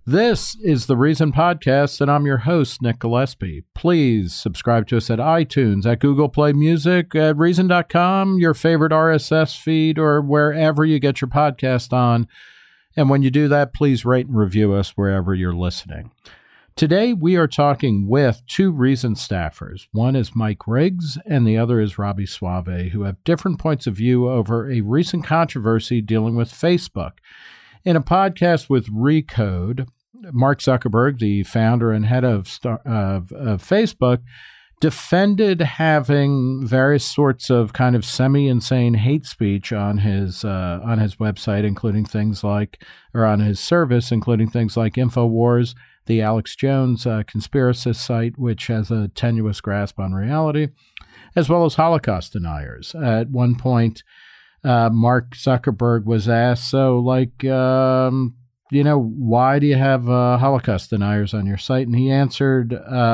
This is the Reason Podcast, and I'm your host, Nick Gillespie. Please subscribe to us at iTunes, at Google Play Music, at Reason.com, your favorite RSS feed, or wherever you get your podcast on. And when you do that, please rate and review us wherever you're listening. Today, we are talking with two Reason staffers. One is Mike Riggs, and the other is Robby Soave, who have different points of view over a recent controversy dealing with Facebook. In a podcast with Recode, Mark Zuckerberg, the founder and head of Facebook, defended having various sorts of kind of semi-insane hate speech on his website, including things like, or on his service, including things like InfoWars, the Alex Jones conspiracist site, which has a tenuous grasp on reality, as well as Holocaust deniers. At one point, Mark Zuckerberg was asked, why do you have Holocaust deniers on your site? And he answered,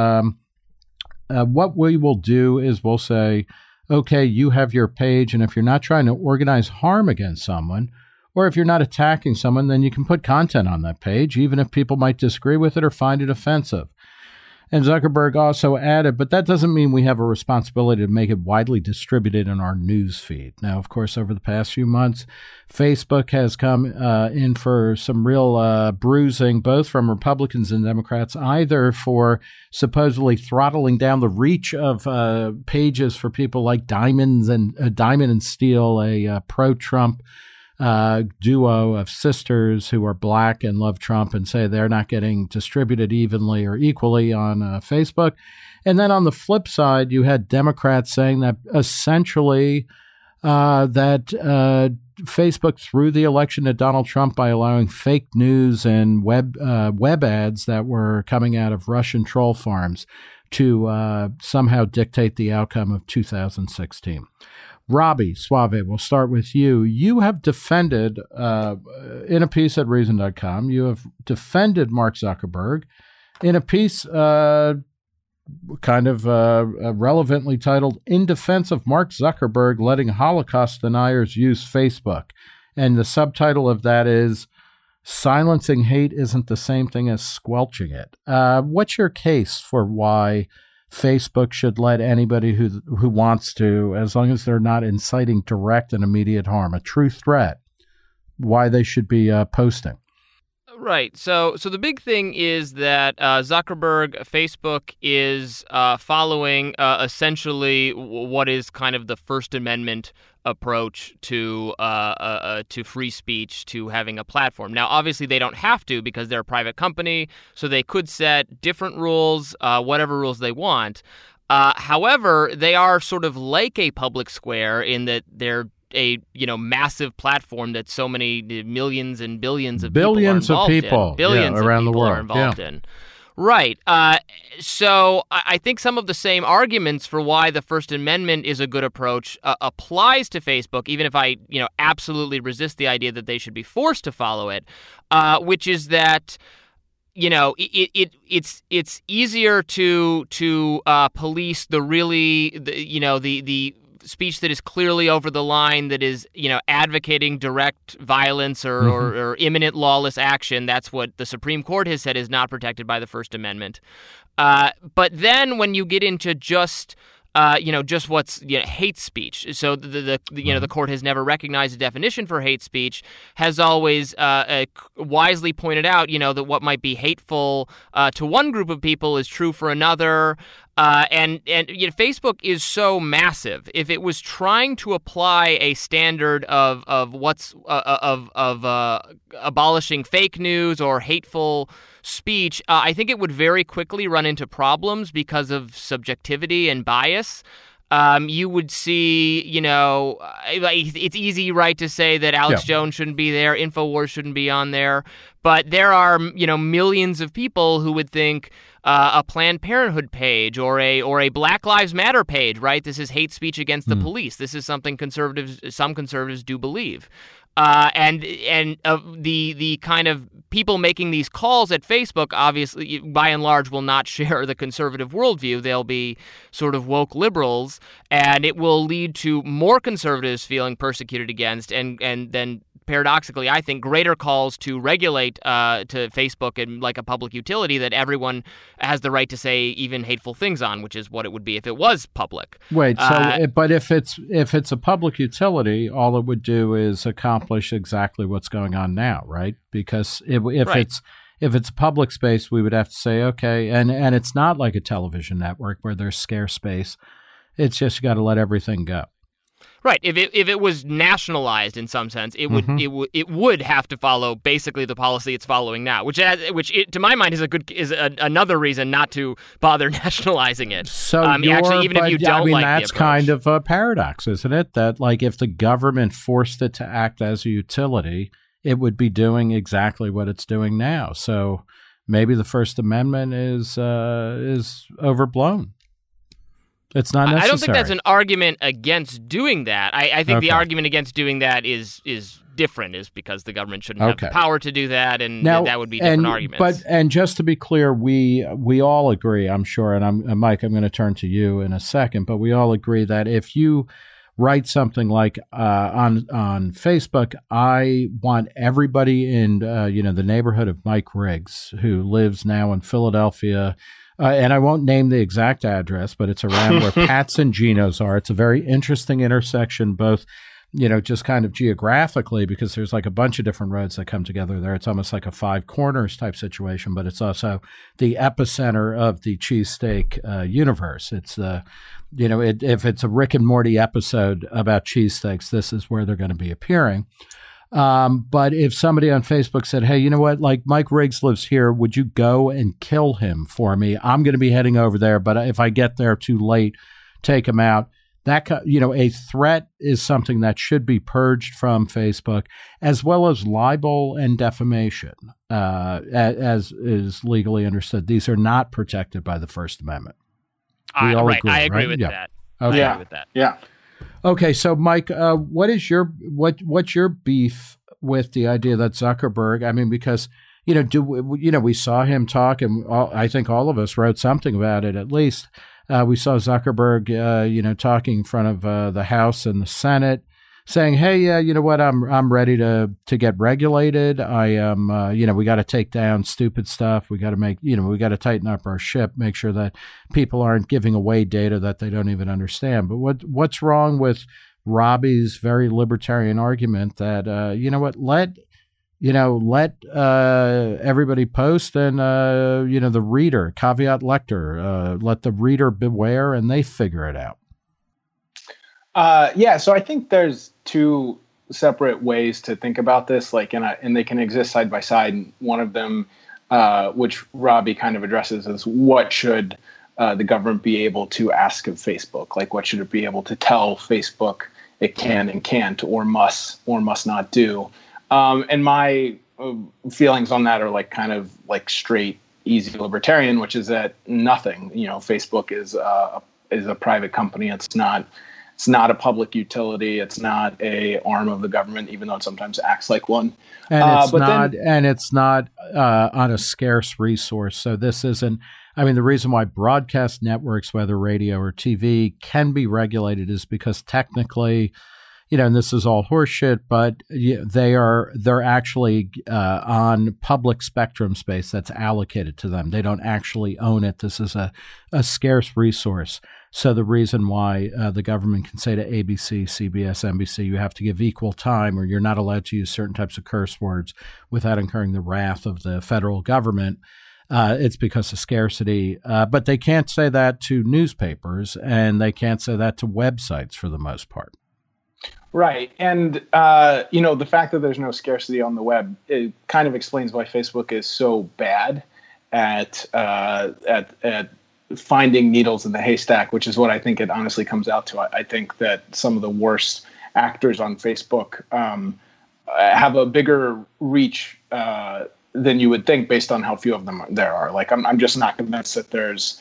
what we will do is we'll say, okay, you have your page, and if you're not trying to organize harm against someone, or if you're not attacking someone, then you can put content on that page, even if people might disagree with it or find it offensive. And Zuckerberg also added, but that doesn't mean we have a responsibility to make it widely distributed in our news feed. Now, of course, over the past few months, Facebook has come in for some real bruising, both from Republicans and Democrats, either for supposedly throttling down the reach of pages for people like Diamond and Steel, a pro-Trump duo of sisters who are black and love Trump and say they're not getting distributed evenly or equally on Facebook. And then on the flip side, you had Democrats saying that essentially Facebook threw the election to Donald Trump by allowing fake news and web ads that were coming out of Russian troll farms to somehow dictate the outcome of 2016. Robby Soave, we'll start with you. You have defended, in a piece at Reason.com, you have defended Mark Zuckerberg in a piece relevantly titled, In Defense of Mark Zuckerberg Letting Holocaust Deniers Use Facebook. And the subtitle of that is, Silencing Hate Isn't the Same Thing as Squelching It. What's your case for why Facebook should let anybody who wants to, as long as they're not inciting direct and immediate harm, a true threat, why they should be posting? Right. So the big thing is that Zuckerberg, Facebook, is following essentially what is kind of the First Amendment approach to free speech, to having a platform. Now, obviously, they don't have to because they're a private company, so they could set different rules, whatever rules they want. However, they are sort of like a public square in that they're a massive platform that so many millions and billions of people around the world are involved in. Right. So I think some of the same arguments for why the First Amendment is a good approach applies to Facebook, even if I absolutely resist the idea that they should be forced to follow it, which is that it's easier to police the speech that is clearly over the line, that is, advocating direct violence or imminent lawless action. That's what the Supreme Court has said is not protected by the First Amendment. But then when you get into just what's hate speech. So the court has never recognized a definition for hate speech, has always wisely pointed out, that what might be hateful to one group of people is true for another. And Facebook is so massive. If it was trying to apply a standard of abolishing fake news or hateful speech, I think it would very quickly run into problems because of subjectivity and bias. You would see, it's easy, right, to say that Alex Jones shouldn't be there, InfoWars shouldn't be on there, but there are, millions of people who would think a Planned Parenthood page or a Black Lives Matter page, right? This is hate speech against the police. This is something some conservatives do believe. And the kind of people making these calls at Facebook, obviously, by and large, will not share the conservative worldview. They'll be sort of woke liberals, and it will lead to more conservatives feeling persecuted against, and then paradoxically, I think, greater calls to regulate to Facebook and like a public utility that everyone has the right to say even hateful things on, which is what it would be if it was public. Wait, but if it's a public utility, all it would do is accomplish exactly what's going on now, right? Because if it's public space, we would have to say, okay, and it's not like a television network where there's scarce space. It's just you got to let everything go. Right. If it was nationalized in some sense, it would have to follow basically the policy it's following now, which to my mind is another reason not to bother nationalizing it. So actually, even if you don't like that's the approach. Kind of a paradox, isn't it? That like if the government forced it to act as a utility, it would be doing exactly what it's doing now. So maybe the First Amendment is overblown. It's not necessary. I don't think that's an argument against doing that. I think the argument against doing that is different, is because the government shouldn't have the power to do that, and now, that would be different arguments. And just to be clear, we all agree, I'm sure, and Mike, I'm going to turn to you in a second, but we all agree that if you write something like on Facebook, I want everybody in the neighborhood of Mike Riggs, who lives now in Philadelphia. And I won't name the exact address, but it's around where Pat's and Geno's are. It's a very interesting intersection, both, just kind of geographically, because there's like a bunch of different roads that come together there. It's almost like a Five Corners type situation, but it's also the epicenter of the cheesesteak universe. It's if it's a Rick and Morty episode about cheesesteaks, this is where they're going to be appearing. But if somebody on Facebook said, hey, you know what, like Mike Riggs lives here, would you go and kill him for me? I'm going to be heading over there, but if I get there too late, take him out. That, a threat is something that should be purged from Facebook, as well as libel and defamation, as is legally understood. These are not protected by the First Amendment. I agree with that. Okay. I agree with that. Yeah. Okay, so Mike, what's your beef with the idea that Zuckerberg? I mean, because we saw him talk, and I think all of us wrote something about it. At least we saw Zuckerberg, talking in front of the House and the Senate, saying, "Hey, you know what? I'm ready to get regulated. I am, we got to take down stupid stuff. We got to make, we got to tighten up our ship, make sure that people aren't giving away data that they don't even understand." But what's wrong with Robbie's very libertarian argument that let everybody post, and the reader, caveat lector, let the reader beware, and they figure it out. So I think there's two separate ways to think about this, and they can exist side by side. And one of them, which Robbie kind of addresses, is what should the government be able to ask of Facebook? Like, what should it be able to tell Facebook it can and can't, or must not do? And my feelings on that are kind of straight, easy libertarian, which is that nothing. Facebook is a private company. It's not a public utility. It's not a arm of the government, even though it sometimes acts like one. And it's not on a scarce resource. So this isn't. I mean, the reason why broadcast networks, whether radio or TV, can be regulated is because technically, and this is all horseshit, but they're actually on public spectrum space that's allocated to them. They don't actually own it. This is a scarce resource. So the reason why the government can say to ABC, CBS, NBC, you have to give equal time, or you're not allowed to use certain types of curse words without incurring the wrath of the federal government, it's because of scarcity. But they can't say that to newspapers, and they can't say that to websites for the most part. Right. And, the fact that there's no scarcity on the web, it kind of explains why Facebook is so bad at finding needles in the haystack, which is what I think it honestly comes out to. I think that some of the worst actors on Facebook have a bigger reach than you would think based on how few of them there are. I'm just not convinced that there's,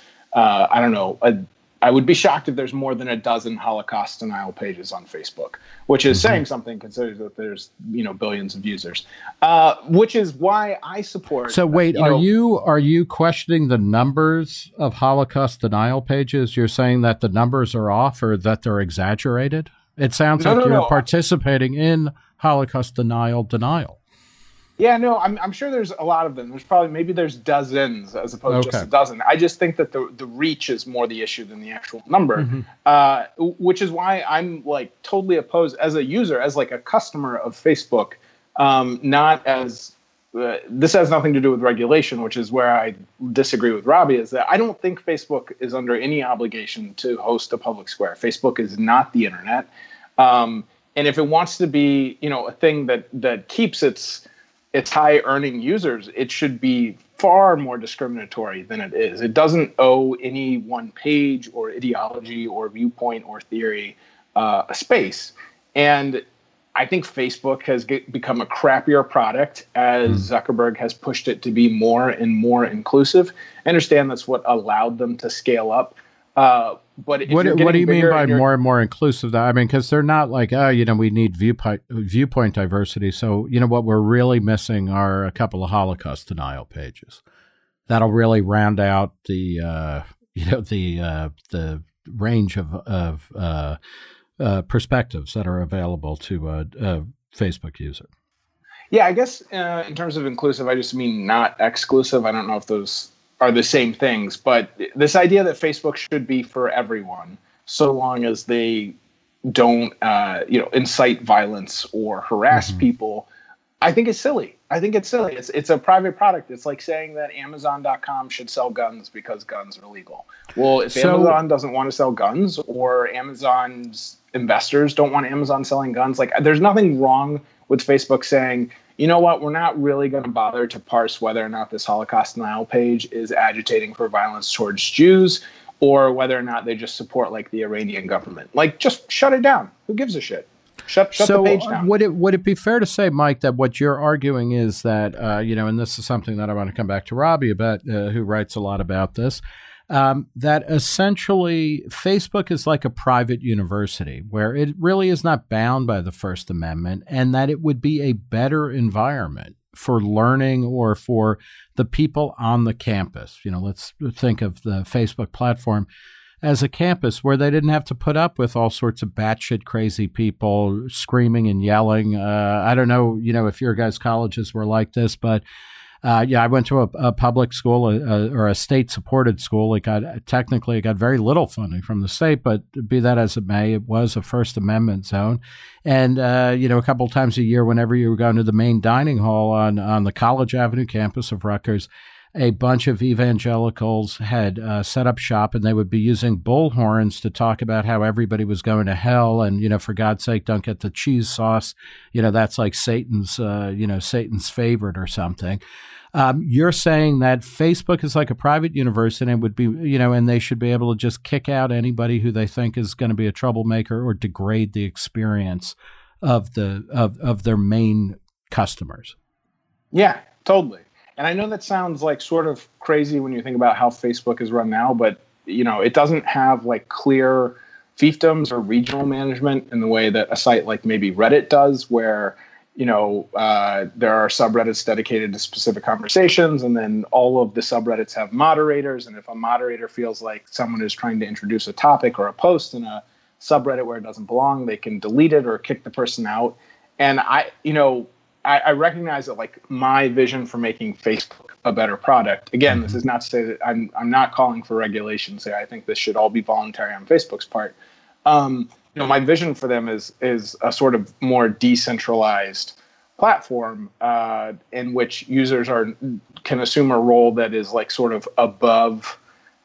I would be shocked if there's more than a dozen Holocaust denial pages on Facebook, which is saying something considering that there's, billions of users, which is why I support. So wait, are you questioning the numbers of Holocaust denial pages? You're saying that the numbers are off or that they're exaggerated? It sounds like you're participating in Holocaust denial. Yeah, no, I'm sure there's a lot of them. There's dozens as opposed to just a dozen. I just think that the reach is more the issue than the actual number, which is why I'm like totally opposed as a user, as like a customer of Facebook, not as this has nothing to do with regulation, which is where I disagree with Robbie, is that I don't think Facebook is under any obligation to host a public square. Facebook is not the internet. And if it wants to be, a thing that keeps its high earning users, it should be far more discriminatory than it is. It doesn't owe any one page or ideology or viewpoint or theory a space. And I think Facebook has become a crappier product as Zuckerberg has pushed it to be more and more inclusive. I understand that's what allowed them to scale up. But what do you mean by more and more inclusive? I mean, because they're not like, we need viewpoint diversity. So, what we're really missing are a couple of Holocaust denial pages. That'll really round out the range of perspectives that are available to a Facebook user. Yeah, I guess in terms of inclusive, I just mean not exclusive. I don't know if those are the same things, but this idea that Facebook should be for everyone, so long as they don't, incite violence or harass people, I think is silly. I think it's silly. It's a private product. It's like saying that Amazon.com should sell guns because guns are legal. Well, if Amazon doesn't want to sell guns, or Amazon's investors don't want Amazon selling guns, like there's nothing wrong with Facebook saying, you know what, we're not really going to bother to parse whether or not this Holocaust denial page is agitating for violence towards Jews or whether or not they just support like the Iranian government. Like, just shut it down. Who gives a shit? Shut the page down. Would it be fair to say, Mike, that what you're arguing is that, and this is something that I want to come back to Robbie about, who writes a lot about this, that essentially Facebook is like a private university where it really is not bound by the First Amendment, and that it would be a better environment for learning or for the people on the campus. Let's think of the Facebook platform as a campus where they didn't have to put up with all sorts of batshit crazy people screaming and yelling. I don't know, if your guys' colleges were like this, but I went to a public school or a state-supported school. It got very little funding from the state, but be that as it may, it was a First Amendment zone. And, a couple of times a year, whenever you were going to the main dining hall on the College Avenue campus of Rutgers, a bunch of evangelicals had set up shop, and they would be using bullhorns to talk about how everybody was going to hell. And, for God's sake, don't get the cheese sauce. That's like Satan's favorite or something. You're saying that Facebook is like a private university, and it would be, and they should be able to just kick out anybody who they think is going to be a troublemaker or degrade the experience of their main customers. Yeah, totally. And I know that sounds like sort of crazy when you think about how Facebook is run now, but it doesn't have like clear fiefdoms or regional management in the way that a site like maybe Reddit does, where there are subreddits dedicated to specific conversations, and then all of the subreddits have moderators. And if a moderator feels like someone is trying to introduce a topic or a post in a subreddit where it doesn't belong, they can delete it or kick the person out. And I recognize that like my vision for making Facebook a better product. Again, this is not to say that I'm not calling for regulations here. I think this should all be voluntary on Facebook's part. My vision for them is a sort of more decentralized platform in which users can assume a role that is like sort of above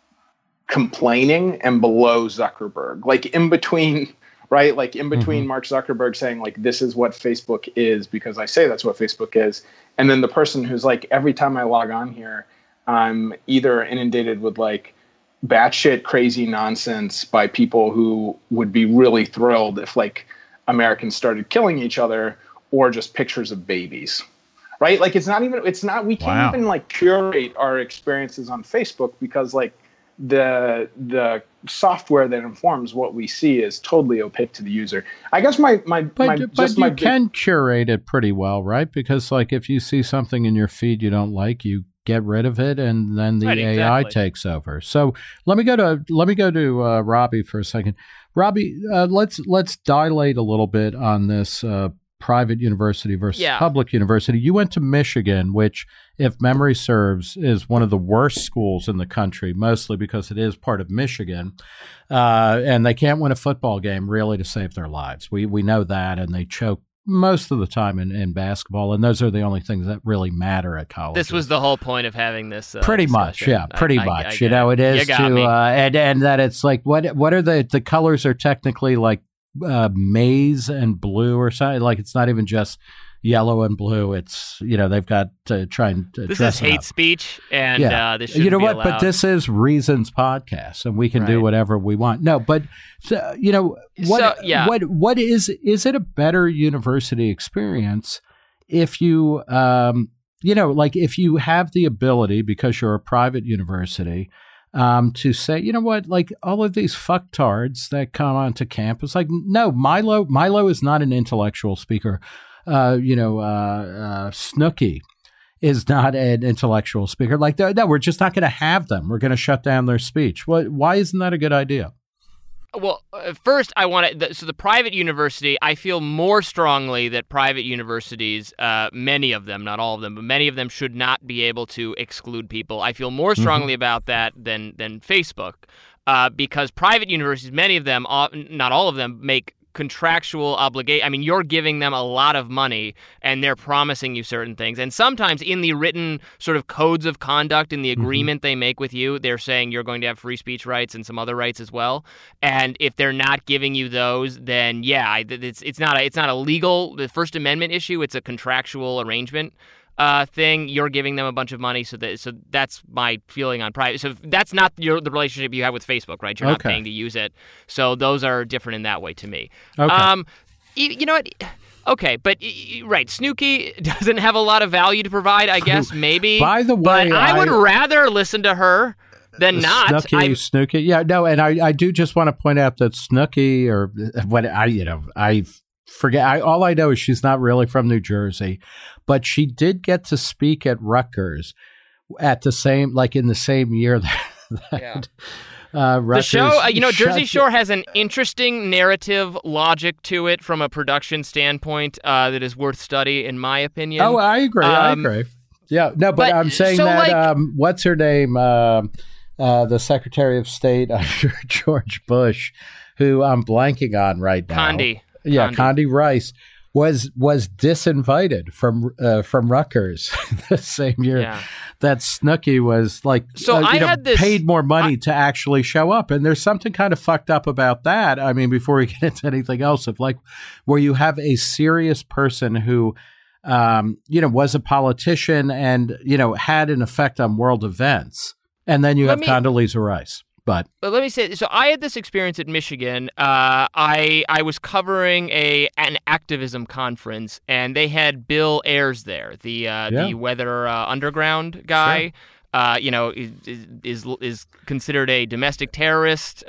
complaining and below Zuckerberg, like in between. Right? Like in between Mark Zuckerberg saying like, this is what Facebook is because I say that's what Facebook is. And then the person who's like, every time I log on here, I'm either inundated with like batshit crazy nonsense by people who would be really thrilled if like Americans started killing each other, or just pictures of babies. Right? Like we can't even like curate our experiences on Facebook because like the software that informs what we see is totally opaque to the user. I guess but you can curate it pretty well, right? Because like if you see something in your feed you don't like, you get rid of it, and then the AI takes over. So let me go to Robbie for a second. Robbie, let's dilate a little bit on this private university versus public university. You went to Michigan, which, if memory serves, is one of the worst schools in the country, mostly because it is part of Michigan. And they can't win a football game really to save their lives. We know that, and they choke most of the time in basketball, and those are the only things that really matter at college. This was the whole point of having this pretty discussion. Much, yeah, pretty much. You know, it is to and that it's like what are the colors are technically like maize and blue or something. Like it's not even just yellow and blue. It's, you know, they've got to try and this dress is hate up. speech, and this shouldn't you know be what? allowed. But this is Reasons podcast, and we can do whatever we want. No, but you know what is it a better university experience if you you know, like if you have the ability because you're a private university to say, you know what, like all of these fucktards that come onto campus, like no, Milo is not an intellectual speaker. Snooki is not an intellectual speaker. Like, no, we're just not going to have them. We're going to shut down their speech. Why isn't that a good idea? Well, first, I want to. So the private university, I feel more strongly that private universities, many of them, not all of them, but many of them should not be able to exclude people. I feel more strongly about that than Facebook, because private universities, many of them, not all of them, make contractual obligation. I mean, you're giving them a lot of money and they're promising you certain things. And sometimes in the written sort of codes of conduct, in the agreement they make with you, they're saying you're going to have free speech rights and some other rights as well. And if they're not giving you those, then it's not a legal, the First Amendment issue. It's a contractual arrangement thing. You're giving them a bunch of money, so that's my feeling on private. So that's not the relationship you have with Facebook, right? You're not paying to use it. So those are different in that way to me. Okay. You know what? Okay, but right, Snooki doesn't have a lot of value to provide, I guess, maybe. By the way, but I would rather listen to her than not. Snooki. Yeah, no, and I do just want to point out that Snooki, or what I forget. All I know is she's not really from New Jersey, but she did get to speak at Rutgers in the same year that the show, Jersey Shore has an interesting narrative logic to it from a production standpoint that is worth study, in my opinion. Oh, I agree. Yeah, no, but I'm saying that what's her name, the Secretary of State under George Bush, who I'm blanking on right now. Condi Rice was disinvited from Rutgers the same year that Snooki was paid more money to actually show up. And there's something kind of fucked up about that. I mean, before we get into anything else, of like where you have a serious person who was a politician and had an effect on world events, and then you have Condoleezza Rice. But let me say, so I had this experience at Michigan. I was covering an activism conference, and they had Bill Ayers there, the Weather Underground guy. Sure. Is considered a domestic terrorist.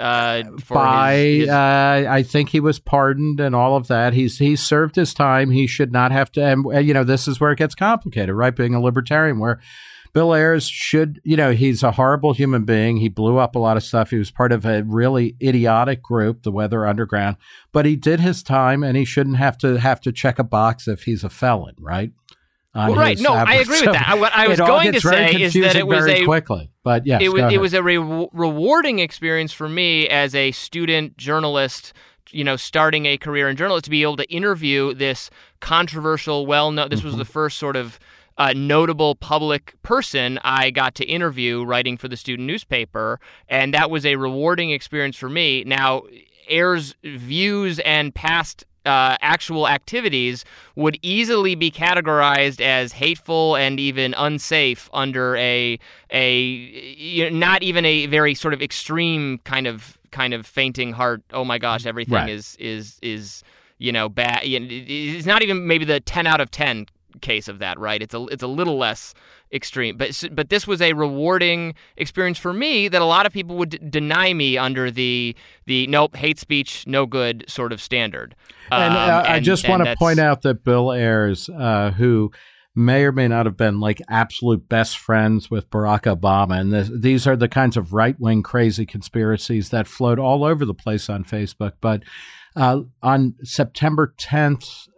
I think he was pardoned and all of that. He's served his time. He should not have to. And this is where it gets complicated, right? Being a libertarian, where Bill Ayers should, he's a horrible human being. He blew up a lot of stuff. He was part of a really idiotic group, the Weather Underground, but he did his time, and he shouldn't have to check a box if he's a felon, right? I agree with that. What I was going to say is that it was quickly, but yes, it was a rewarding experience for me as a student journalist, starting a career in journalism, to be able to interview this controversial, this was the first sort of notable public person I got to interview writing for the student newspaper, and that was a rewarding experience for me. Now, Ayers' views and past actual activities would easily be categorized as hateful and even unsafe under a not even a very sort of extreme kind of fainting heart. Oh my gosh, everything is bad. It's not even maybe the 10 out of 10 case of that, right? It's a little less extreme, but this was a rewarding experience for me that a lot of people would deny me under the nope, hate speech, no good sort of standard. I just want to point out that Bill Ayers, who may or may not have been like absolute best friends with Barack Obama, and these are the kinds of right-wing crazy conspiracies that float all over the place on Facebook, but On September 10th,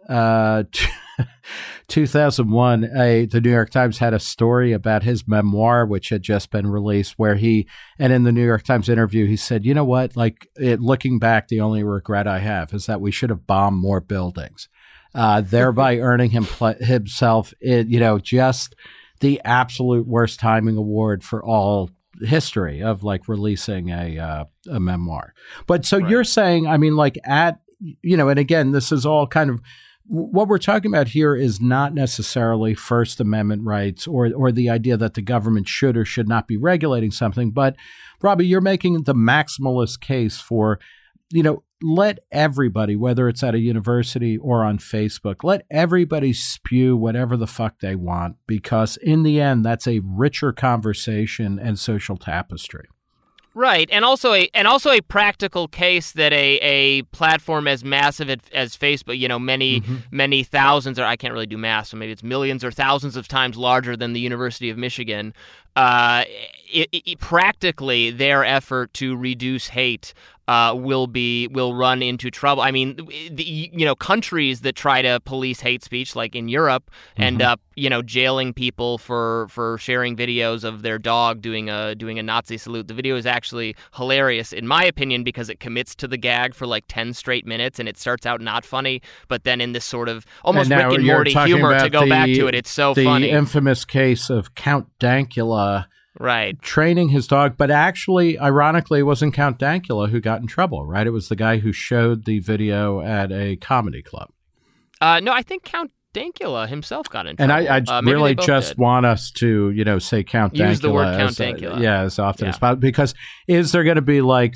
2001, the New York Times had a story about his memoir, which had just been released, and in the New York Times interview, he said, you know what, looking back, the only regret I have is that we should have bombed more buildings, thereby earning himself, just the absolute worst timing award for all history of releasing a memoir. But so You're saying, and again, this is all kind of what we're talking about here is not necessarily First Amendment rights or the idea that the government should or should not be regulating something. But Robbie, you're making the maximalist case for, let everybody, whether it's at a university or on Facebook, let everybody spew whatever the fuck they want, because in the end, that's a richer conversation and social tapestry. Right, and also a practical case that a platform as massive as Facebook, many thousands, or I can't really do math, so maybe it's millions or thousands of times larger than the University of Michigan. Practically, their effort to reduce hate will run into trouble. I mean, countries that try to police hate speech, like in Europe, end up jailing people for sharing videos of their dog doing a Nazi salute. The video is actually hilarious, in my opinion, because it commits to the gag for 10 straight minutes, and it starts out not funny, but then in this sort of almost Rick and Morty humor to go back to it. It's so funny. The infamous case of Count Dankula. Right. Training his dog. But actually, ironically, it wasn't Count Dankula who got in trouble, right? It was the guy who showed the video at a comedy club. No, I think Count Dankula himself got in trouble. And I really just want us to, say Count Dankula. Use the word Count Dankula. As often as possible. Because is there going to be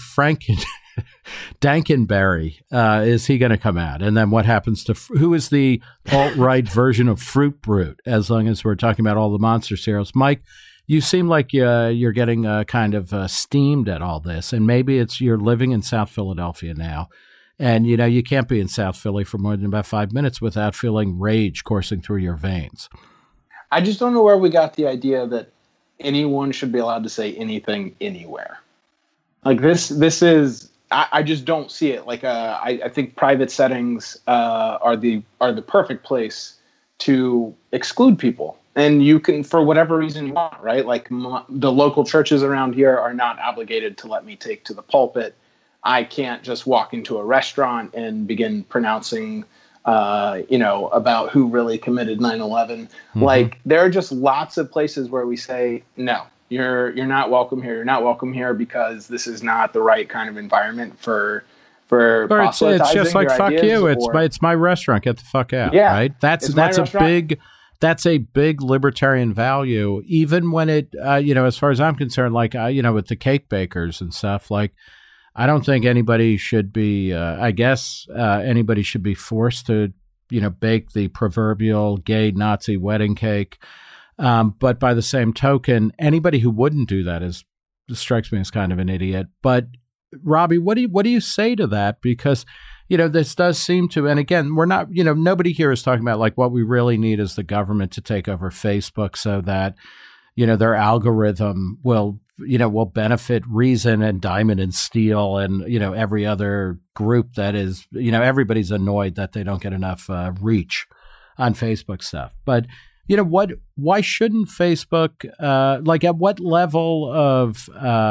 Dankenberry? Is he going to come out? And then what happens to who is the alt-right version of Fruit Brute? As long as we're talking about all the monster cereals, Mike, you seem like you're getting kind of steamed at all this, and maybe you're living in South Philadelphia now, and you can't be in South Philly for more than about 5 minutes without feeling rage coursing through your veins. I just don't know where we got the idea that anyone should be allowed to say anything anywhere. This is. I just don't see it. I think private settings are the perfect place to exclude people. And you can, for whatever reason you want, right? The local churches around here are not obligated to let me take to the pulpit. I can't just walk into a restaurant and begin pronouncing, about who really committed 9/11. There are just lots of places where we say, no, you're not welcome here. You're not welcome here because this is not the right kind of environment for proselytizing. It's just like, fuck you. It's my restaurant. Get the fuck out. Yeah, right. That's a big libertarian value, even when it, as far as I'm concerned, with the cake bakers and stuff, I don't think anybody should be, anybody should be forced to, bake the proverbial gay Nazi wedding cake. But by the same token, anybody who wouldn't do that strikes me as kind of an idiot. But Robbie, what do you say to that? Because this does seem to, and again, we're not, nobody here is talking about what we really need is the government to take over Facebook so that, their algorithm will benefit Reason and Diamond and Steel and, every other group that is, everybody's annoyed that they don't get enough reach on Facebook stuff. But, why shouldn't Facebook, at what level of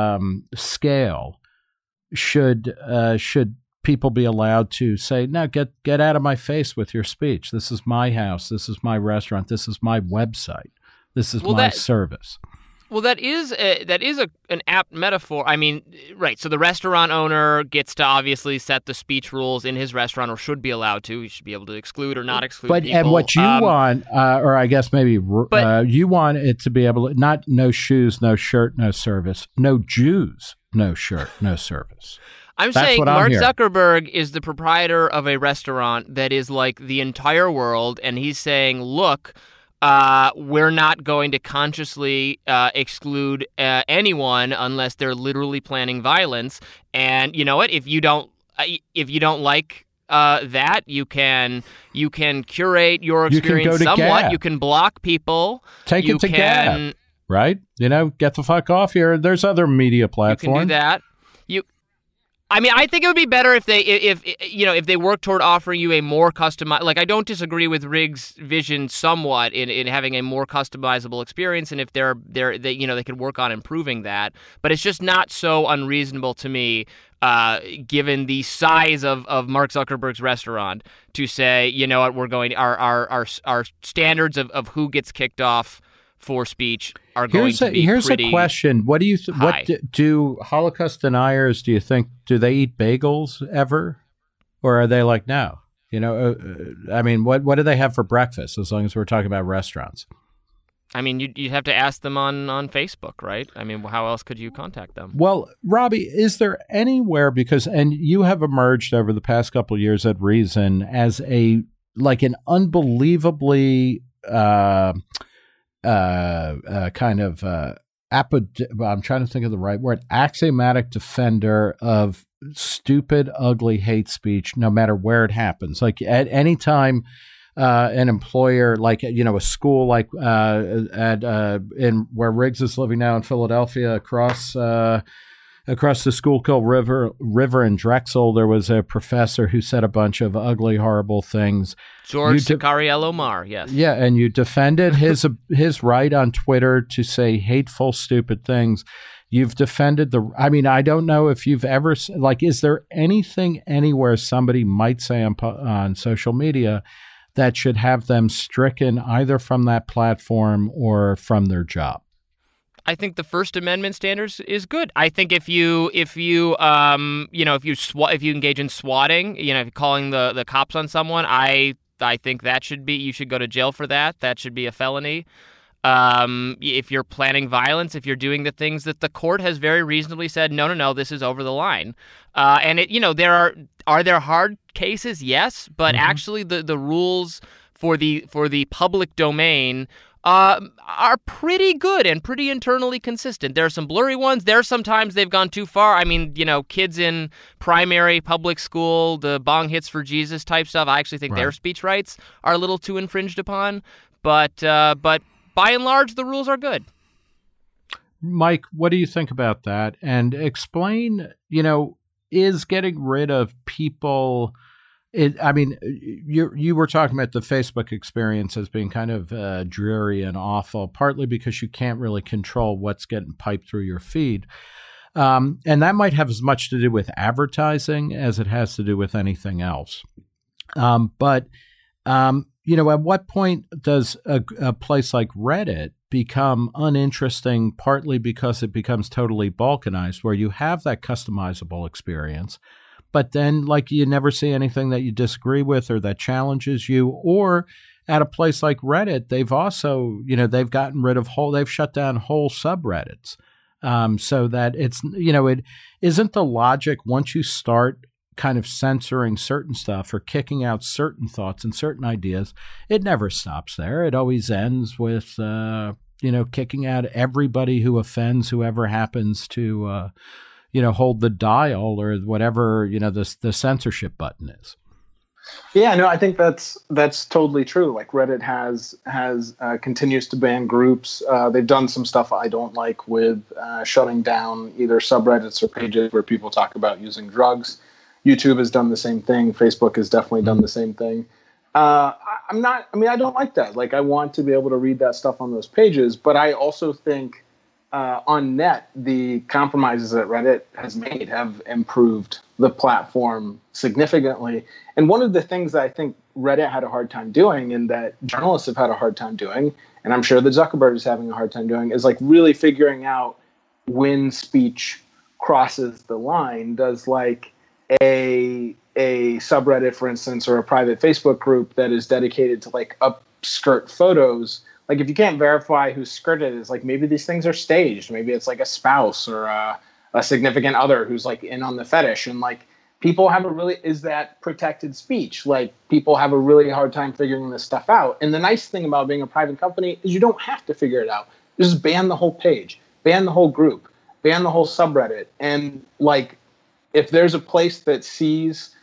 scale should people be allowed to say, no, get out of my face with your speech. This is my house. This is my restaurant. This is my website. This is my service. Well, that is an apt metaphor. I mean, right. So the restaurant owner gets to obviously set the speech rules in his restaurant, or should be allowed to. He should be able to exclude or not exclude people. And what you want, or I guess maybe you want it to be able to, not no shoes, no shirt, no service, no Jews, no shirt, no service. That's saying Mark Zuckerberg is the proprietor of a restaurant that is like the entire world, and he's saying, look, we're not going to consciously exclude anyone unless they're literally planning violence. And you know what? If you don't like that, you can curate your experience somewhat. You can block people. Take it to Gab, right? Get the fuck off here. There's other media platforms. You can do that. I mean, I think it would be better if they work toward offering you a more customized. Like, I don't disagree with Rig's vision somewhat in having a more customizable experience, and if they could work on improving that. But it's just not so unreasonable to me, given the size of Mark Zuckerberg's restaurant, to say, you know what, we're going our standards of who gets kicked off for speech are going to be here's pretty a question. What do you high. what do Holocaust deniers, do you think, do they eat bagels ever, or are they like, no, I mean, what do they have for breakfast, as long as we're talking about restaurants? I mean, you'd have to ask them on Facebook, right? I mean, how else could you contact them? Well, Robbie, is there anywhere, and you have emerged over the past couple of years at Reason as an unbelievably I'm trying to think of the right word, axiomatic defender of stupid, ugly hate speech, no matter where it happens. Like at any time, an employer, like, a school, like in where Riggs is living now in Philadelphia, across the Schuylkill River in Drexel, there was a professor who said a bunch of ugly, horrible things. George Sicariello Mar, yes. Yeah, and you defended his right on Twitter to say hateful, stupid things. You've defended I don't know if you've ever, is there anything anywhere somebody might say on social media that should have them stricken either from that platform or from their job? I think the First Amendment standards is good. I think if you engage in swatting, if you're calling the cops on someone, I think you should go to jail for that. That should be a felony. If you're planning violence, if you're doing the things that the court has very reasonably said, no, this is over the line. And are there hard cases? Yes, but actually the rules for the public domain are pretty good and pretty internally consistent. There are some blurry ones. There are sometimes they've gone too far. I mean, kids in primary public school, the bong hits for Jesus type stuff, I actually think their speech rights are a little too infringed upon. But by and large, the rules are good. Mike, what do you think about that? And explain, is getting rid of people... you were talking about the Facebook experience as being kind of dreary and awful, partly because you can't really control what's getting piped through your feed. And that might have as much to do with advertising as it has to do with anything else. But at what point does a place like Reddit become uninteresting, partly because it becomes totally balkanized, where you have that customizable experience, but then, you never see anything that you disagree with or that challenges you? Or at a place like Reddit, they've also, they've gotten rid of they've shut down whole subreddits, so that it's, it isn't the logic once you start kind of censoring certain stuff or kicking out certain thoughts and certain ideas, it never stops there. It always ends with, kicking out everybody who offends whoever happens to, hold the dial or whatever, the censorship button is. Yeah, no, I think that's totally true. Like Reddit has continues to ban groups. They've done some stuff I don't like with shutting down either subreddits or pages where people talk about using drugs. YouTube has done the same thing. Facebook has definitely done the same thing. I don't like that. Like, I want to be able to read that stuff on those pages, but I also think on net, the compromises that Reddit has made have improved the platform significantly. And one of the things that I think Reddit had a hard time doing, and that journalists have had a hard time doing, and I'm sure that Zuckerberg is having a hard time doing, is really figuring out when speech crosses the line. Does a subreddit, for instance, or a private Facebook group that is dedicated to upskirt photos, if you can't verify whose skirt it is, maybe these things are staged. Maybe it's a spouse or a significant other who's in on the fetish. And people have is that protected speech? People have a really hard time figuring this stuff out. And the nice thing about being a private company is you don't have to figure it out. Just ban the whole page, ban the whole group, ban the whole subreddit. And if there's a place that sees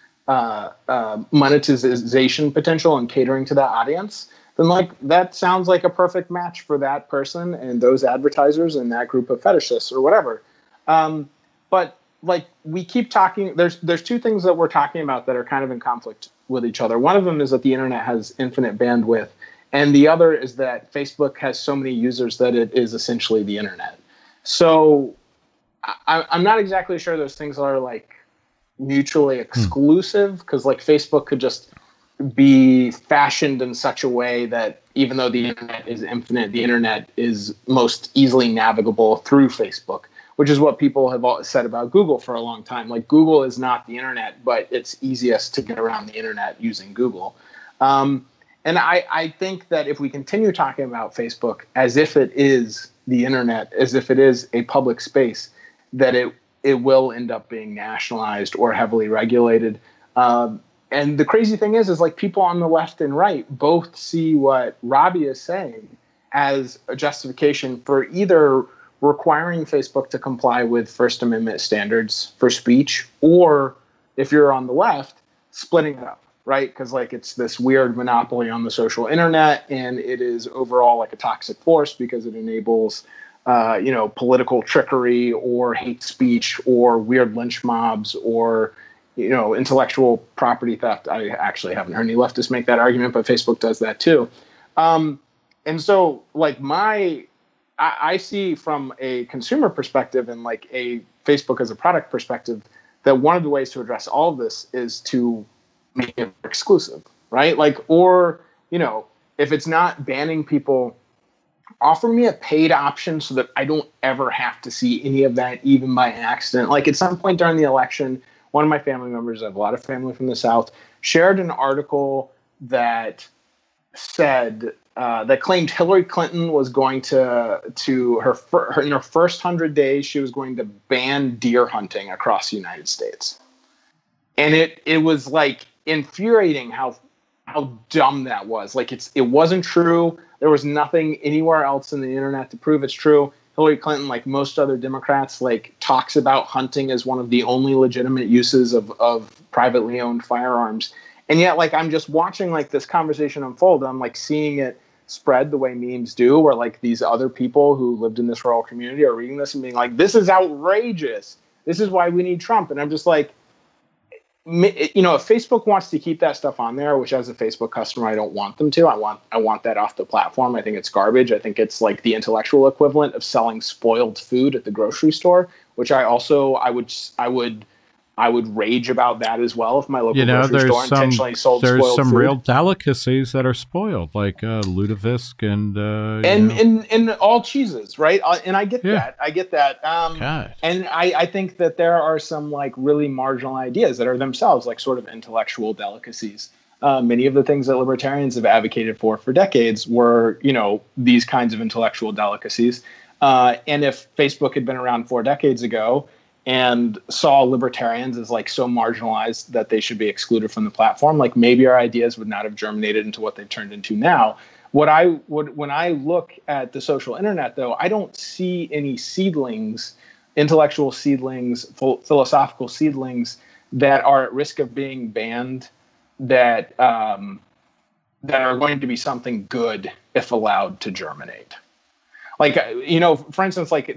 monetization potential and catering to that audience, then that sounds like a perfect match for that person and those advertisers and that group of fetishists or whatever. But like we keep talking. There's two things that we're talking about that are kind of in conflict with each other. One of them is that the internet has infinite bandwidth, and the other is that Facebook has so many users that it is essentially the internet. So I'm not exactly sure those things are like mutually exclusive, because like Facebook could just be fashioned in such a way that even though the internet is infinite, the internet is most easily navigable through Facebook, which is what people have said about Google for a long time. Like Google is not the internet, but it's easiest to get around the internet using Google. And I think that if we continue talking about Facebook as if it is the internet, as if it is a public space, that it will end up being nationalized or heavily regulated. And the crazy thing is like people on the left and right both see what Robbie is saying as a justification for either requiring Facebook to comply with First Amendment standards for speech, or if you're on the left, splitting it up, right? Because like it's this weird monopoly on the social internet, and it is overall like a toxic force because it enables political trickery or hate speech or weird lynch mobs or intellectual property theft. I actually haven't heard any leftists make that argument, but Facebook does that too. And so like I see from a consumer perspective and like a Facebook as a product perspective that one of the ways to address all of this is to make it exclusive, right? Like, or, if it's not banning people, offer me a paid option so that I don't ever have to see any of that, even by accident. Like at some point during the election, one of my family members, I have a lot of family from the South, shared an article that said that claimed Hillary Clinton was going to in her first 100 days, she was going to ban deer hunting across the United States. And it was like infuriating how dumb that was. Like it wasn't true. There was nothing anywhere else in the internet to prove it's true. Hillary Clinton, like most other Democrats, like talks about hunting as one of the only legitimate uses of privately owned firearms. And yet, like, I'm just watching like this conversation unfold. I'm like seeing it spread the way memes do, where like these other people who lived in this rural community are reading this and being like, this is outrageous. This is why we need Trump. And I'm just like, if Facebook wants to keep that stuff on there, which as a Facebook customer, I don't want them to, I want that off the platform. I think it's garbage. I think it's like the intellectual equivalent of selling spoiled food at the grocery store, which I would rage about that as well if my local grocery store intentionally sold spoiled food. There's some real delicacies that are spoiled, like lutefisk and all cheeses, right? And I get that. I get that. And I think that there are some like really marginal ideas that are themselves like sort of intellectual delicacies. Many of the things that libertarians have advocated for decades were, these kinds of intellectual delicacies. And if Facebook had been around 4 decades ago and saw libertarians as like so marginalized that they should be excluded from the platform, like maybe our ideas would not have germinated into what they've turned into now. When I look at the social internet, though, I don't see any seedlings, intellectual seedlings, philosophical seedlings that are at risk of being banned that are going to be something good if allowed to germinate. Like, for instance, like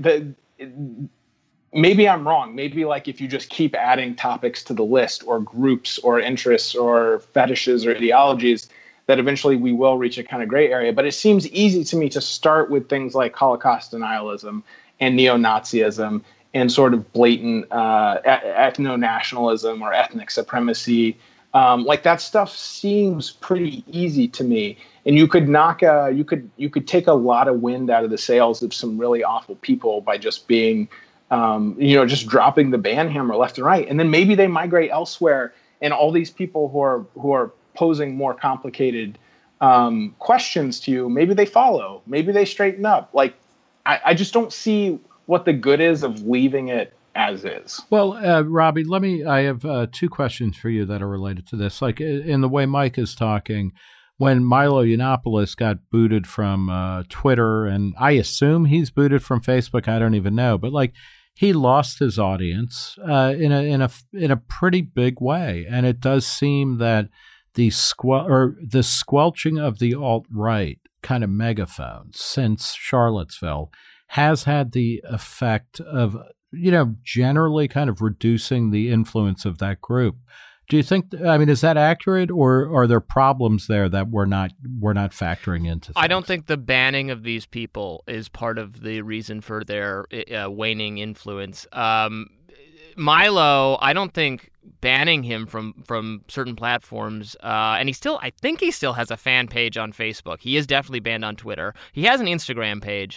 maybe I'm wrong. Maybe like if you just keep adding topics to the list or groups or interests or fetishes or ideologies, that eventually we will reach a kind of gray area. But it seems easy to me to start with things like Holocaust denialism and neo-Nazism and sort of blatant ethno-nationalism or ethnic supremacy. Like that stuff seems pretty easy to me. And you could you could take a lot of wind out of the sails of some really awful people by just being just dropping the ban hammer left and right. And then maybe they migrate elsewhere, and all these people who are posing more complicated questions to you, maybe they follow, maybe they straighten up. Like, I just don't see what the good is of leaving it as is. Well, Robbie, I have 2 questions for you that are related to this. Like in the way Mike is talking, when Milo Yiannopoulos got booted from Twitter, and I assume he's booted from Facebook, I don't even know, but like he lost his audience in a pretty big way, and it does seem that the squelching of the alt-right kind of megaphone since Charlottesville has had the effect of generally kind of reducing the influence of that group. Do you think, is that accurate, or are there problems there that we're not factoring into things? I don't think the banning of these people is part of the reason for their waning influence. Milo, I don't think banning him from certain platforms, and I think he still has a fan page on Facebook. He is definitely banned on Twitter. He has an Instagram page.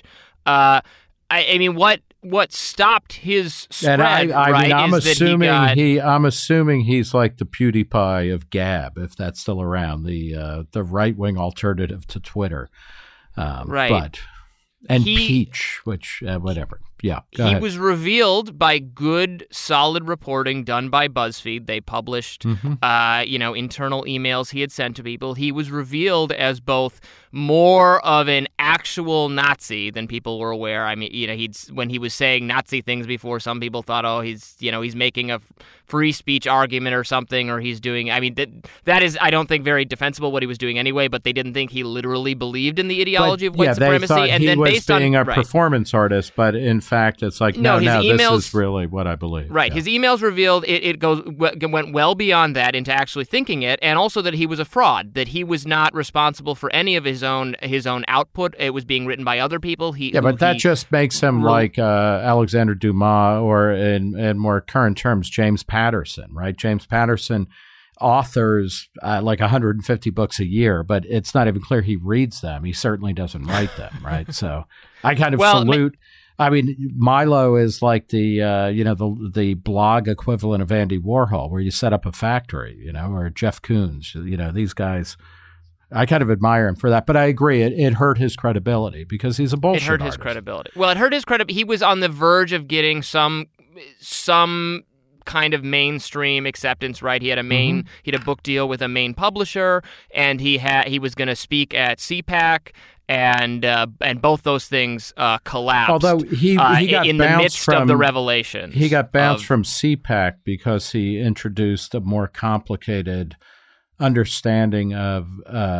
What stopped his spread? I'm assuming he's like the PewDiePie of Gab, if that's still around, the right wing alternative to Twitter, right? Peach, which whatever. Yeah, he was revealed by good, solid reporting done by BuzzFeed. They published, internal emails he had sent to people. He was revealed as both more of an actual Nazi than people were aware. I mean, when he was saying Nazi things before, some people thought, oh, he's making a free speech argument or something, or he's doing. I mean, that is, I don't think, very defensible what he was doing anyway. But they didn't think he literally believed in the ideology of white supremacy. They thought he was being a performance artist, but in fact, it's like no, this is really what I believe. Right, his emails revealed it went well beyond that into actually thinking it, and also that he was a fraud, that he was not responsible for any of his own output. It was being written by other people. That just makes him like Alexander Dumas, or in more current terms, James Patterson, right? James Patterson authors like 150 books a year, but it's not even clear he reads them. He certainly doesn't write them, right? So I kind of salute. Milo is like the blog equivalent of Andy Warhol, where you set up a factory, or Jeff Koons, these guys. I kind of admire him for that, but I agree it hurt his credibility because he's a bullshit artist. It hurt his credibility. Well, it hurt his credibility. He was on the verge of getting some kind of mainstream acceptance, right? He had he had a book deal with a main publisher, and he was going to speak at CPAC. And both those things collapsed. Although he got in the midst of the revelations. He got bounced from CPAC because he introduced a more complicated understanding of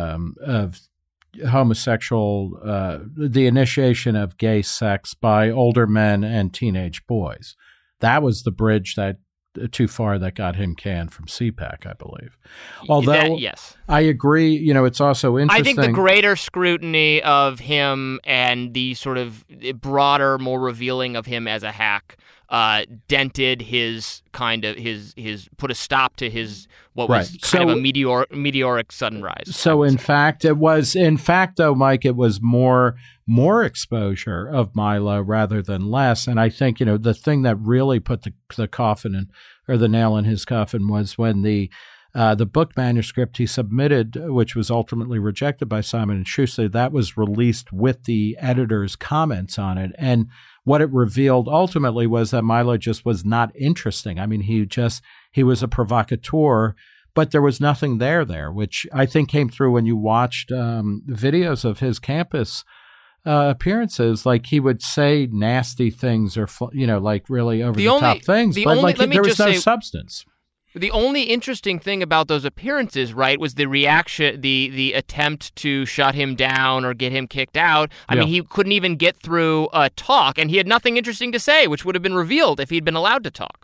homosexual, the initiation of gay sex by older men and teenage boys. That was the bridge too far that got him canned from CPAC, I believe. Although, yes, I agree. It's also interesting. I think the greater scrutiny of him and the sort of broader, more revealing of him as a hack dented his put a stop to his what was kind of a meteoric sudden rise. So in fact, though, Mike, it was more exposure of Milo rather than less. And I think, the thing that really put the coffin or the nail in his coffin was when the book manuscript he submitted, which was ultimately rejected by Simon & Schuster, that was released with the editor's comments on it. And what it revealed ultimately was that Milo just was not interesting. I mean, he was a provocateur, but there was nothing there, which I think came through when you watched videos of his campus appearances. Like, he would say nasty things or, like really over the top things, but there was no substance. The only interesting thing about those appearances, right, was the reaction, the attempt to shut him down or get him kicked out. I mean, he couldn't even get through a talk, and he had nothing interesting to say, which would have been revealed if he'd been allowed to talk.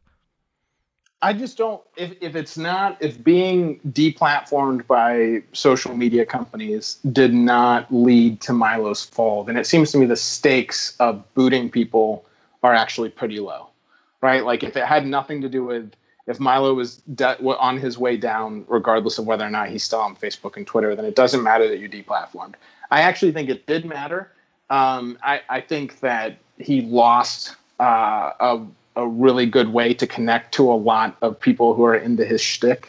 I just don't, if being deplatformed by social media companies did not lead to Milo's fall, then it seems to me the stakes of booting people are actually pretty low, right? Like, if it had nothing to do with, if Milo was on his way down, regardless of whether or not he's still on Facebook and Twitter, then it doesn't matter that you deplatformed. I actually think it did matter. I think that he lost a really good way to connect to a lot of people who are into his shtick,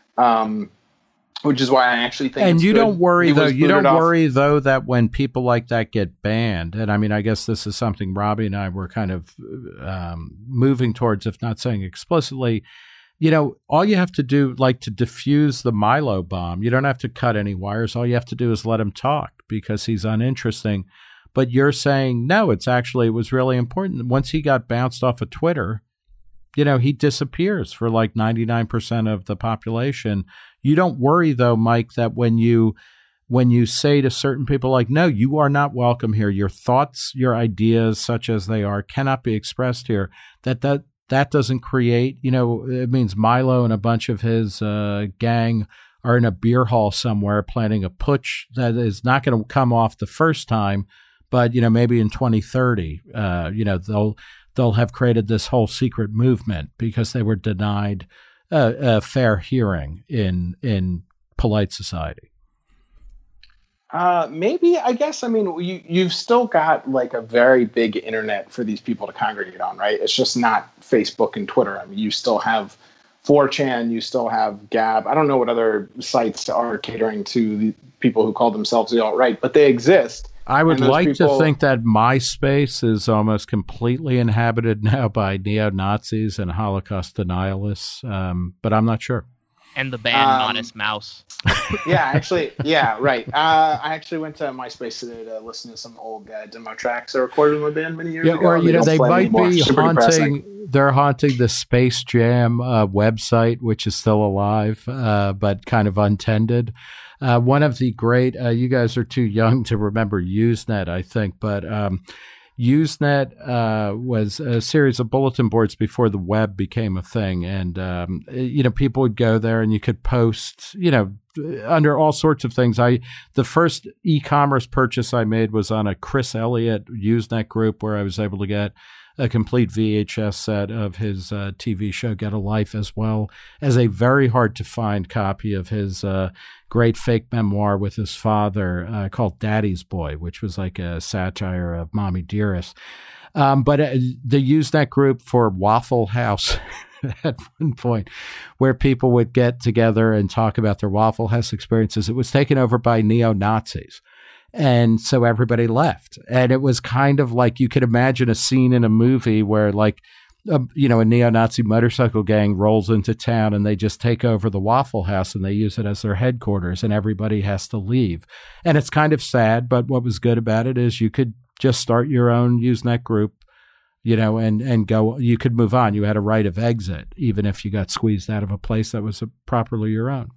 which is why I actually think. And you don't worry though that when people like that get banned, and I mean, I guess this is something Robbie and I were kind of moving towards, if not saying explicitly. All you have to do, like, to diffuse the Milo bomb, you don't have to cut any wires. All you have to do is let him talk because he's uninteresting. But you're saying, no, it was really important. Once he got bounced off of Twitter, he disappears for like 99% of the population. You don't worry, though, Mike, that when you when you say to certain people like, no, you are not welcome here. Your thoughts, your ideas, such as they are, cannot be expressed here. That doesn't create, it means Milo and a bunch of his gang are in a beer hall somewhere planning a putsch that is not going to come off the first time, but, maybe in 2030, they'll have created this whole secret movement because they were denied a fair hearing in polite society. Maybe, I guess. I mean, you've still got like a very big internet for these people to congregate on, right? It's just not Facebook and Twitter. I mean, you still have 4chan, you still have Gab. I don't know what other sites are catering to the people who call themselves the alt-right, but they exist. I would like to think that MySpace is almost completely inhabited now by neo-Nazis and Holocaust denialists, but I'm not sure. And the band Modest Mouse. Yeah, right. I actually went to MySpace today to listen to some old demo tracks I recorded with the band many years ago. Or, they might be they're haunting the Space Jam website, which is still alive, but kind of untended. One of the great, you guys are too young to remember Usenet, I think, but Usenet was a series of bulletin boards before the web became a thing. And, people would go there and you could post, under all sorts of things. The first e-commerce purchase I made was on a Chris Elliott Usenet group where I was able to get a complete VHS set of his TV show Get a Life, as well as a very hard to find copy of his great fake memoir with his father called Daddy's Boy, which was like a satire of Mommy Dearest. But the Usenet group for Waffle House at one point, where people would get together and talk about their Waffle House experiences, it was taken over by neo-Nazis. And so everybody left. And it was kind of like you could imagine a scene in a movie where like, a neo-Nazi motorcycle gang rolls into town and they just take over the Waffle House and they use it as their headquarters and everybody has to leave. And it's kind of sad, but what was good about it is you could just start your own Usenet group, and go, you could move on. You had a right of exit, even if you got squeezed out of a place that was properly your own.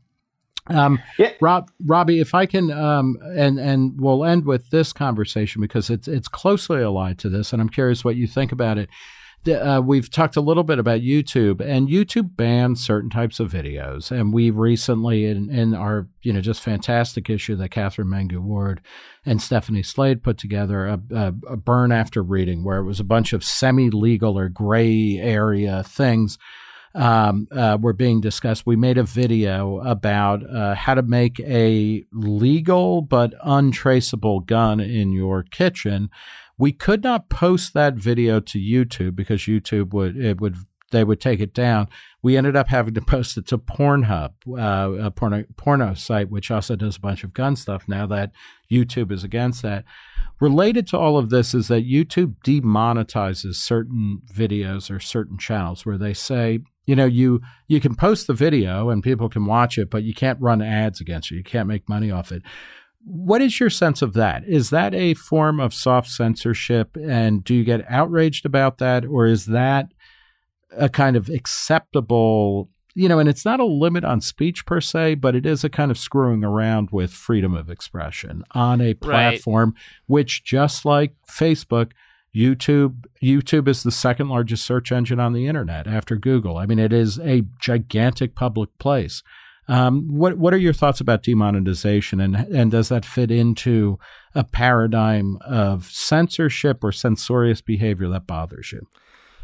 Robbie, if I can, and we'll end with this conversation because it's closely allied to this, and I'm curious what you think about it. We've talked a little bit about YouTube, and YouTube bans certain types of videos. And we recently, in our just fantastic issue that Catherine Mangu Ward and Stephanie Slade put together, a burn after reading, where it was a bunch of semi-legal or gray area things were being discussed. We made a video about how to make a legal but untraceable gun in your kitchen. We could not post that video to YouTube because YouTube they would take it down. We ended up having to post it to Pornhub, a porno site, which also does a bunch of gun stuff now that YouTube is against that. Related to all of this is that YouTube demonetizes certain videos or certain channels where they say, you can post the video and people can watch it, but you can't run ads against it. You can't make money off it. What is your sense of that? Is that a form of soft censorship? And do you get outraged about that? Or is that a kind of acceptable, and it's not a limit on speech per se, but it is a kind of screwing around with freedom of expression on a platform, which just like Facebook, YouTube is the second largest search engine on the internet after Google. I mean, it is a gigantic public place. What are your thoughts about demonetization, and does that fit into a paradigm of censorship or censorious behavior that bothers you?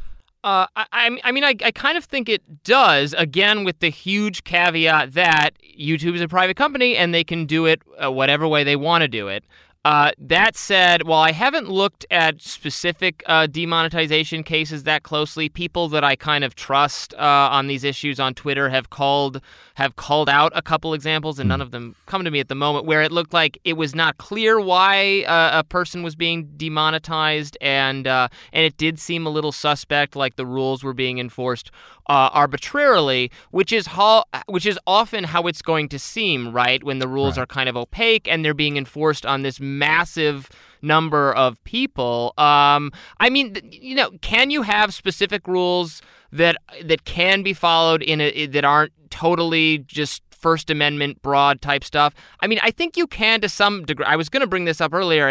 I kind of think it does, again, with the huge caveat that YouTube is a private company and they can do it whatever way they want to do it. That said, while I haven't looked at specific demonetization cases that closely, people that I kind of trust on these issues on Twitter have called out a couple examples, and none of them come to me at the moment, where it looked like it was not clear why a person was being demonetized, and it did seem a little suspect, like the rules were being enforced arbitrarily, which is often how it's going to seem, right? When the rules are kind of opaque and they're being enforced on this massive number of people. Can you have specific rules that can be followed that aren't totally just First Amendment broad type stuff. I mean, I think you can to some degree. I was going to bring this up earlier.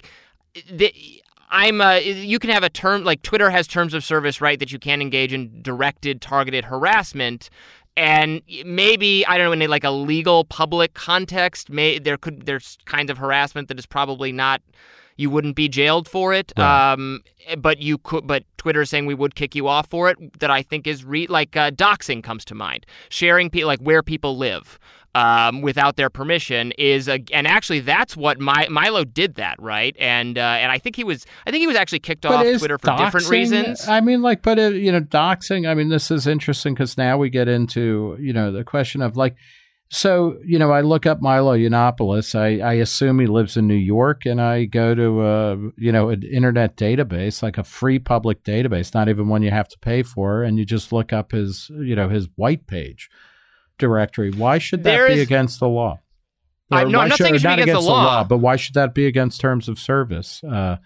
You can have a term, like Twitter has terms of service, right, that you can engage in directed, targeted harassment. And maybe, I don't know, in like a legal public context, there's kinds of harassment that is probably not, you wouldn't be jailed for it. Right. But Twitter is saying we would kick you off for it. That I think is doxing comes to mind. Sharing like where people live without their permission and actually that's what Milo did that, right? And I think he was actually kicked off Twitter for different reasons. I mean, doxing. I mean, this is interesting because now we get into the question of like. So, I look up Milo Yiannopoulos. I assume he lives in New York, and I go to, an internet database, like a free public database, not even one you have to pay for, and you just look up his white page directory. Why should that be against the law? I'm not saying it should be against the law, but why should that be against terms of service?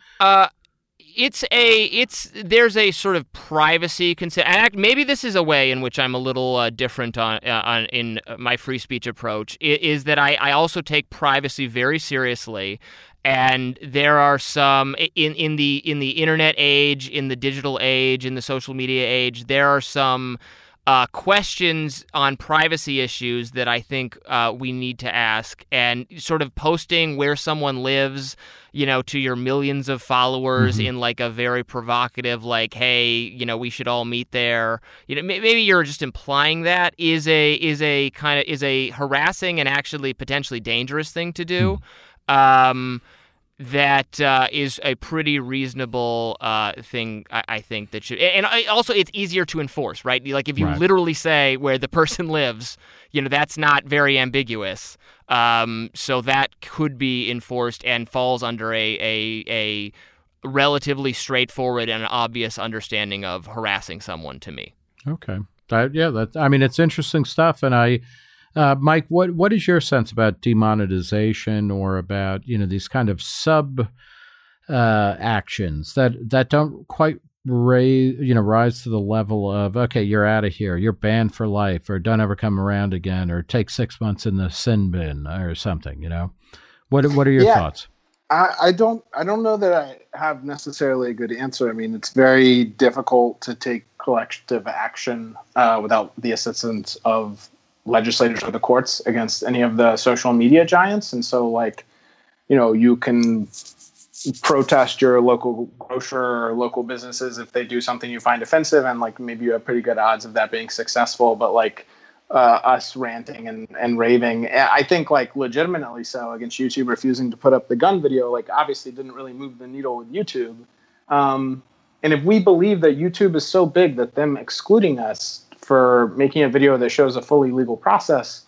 There's a sort of privacy concern. Maybe this is a way in which I'm a little different in my free speech approach. Is that I also take privacy very seriously, and there are some in the internet age, in the digital age, in the social media age, there are some questions on privacy issues that I think we need to ask, and sort of posting where someone lives, to your millions of followers in like a very provocative, like, hey, we should all meet there. Maybe you're just implying that is a harassing and actually potentially dangerous thing to do. That is a pretty reasonable thing, I think, that should... And also, it's easier to enforce, right? Like, if you literally say where the person lives, that's not very ambiguous. So that could be enforced and falls under a relatively straightforward and obvious understanding of harassing someone to me. Okay. It's interesting stuff, and Mike, what is your sense about demonetization or about these kind of sub actions that don't quite rise to the level of, okay, you're out of here, you're banned for life, or don't ever come around again, or take 6 months in the sin bin or something? What are your thoughts? I don't know that I have necessarily a good answer. I mean, it's very difficult to take collective action without the assistance of legislators or the courts against any of the social media giants. And so you can protest your local grocer or local businesses if they do something you find offensive, and maybe you have pretty good odds of that being successful. But us ranting and raving, I think legitimately so, against YouTube refusing to put up the gun video, obviously didn't really move the needle with YouTube. And if we believe that YouTube is so big that them excluding us for making a video that shows a fully legal process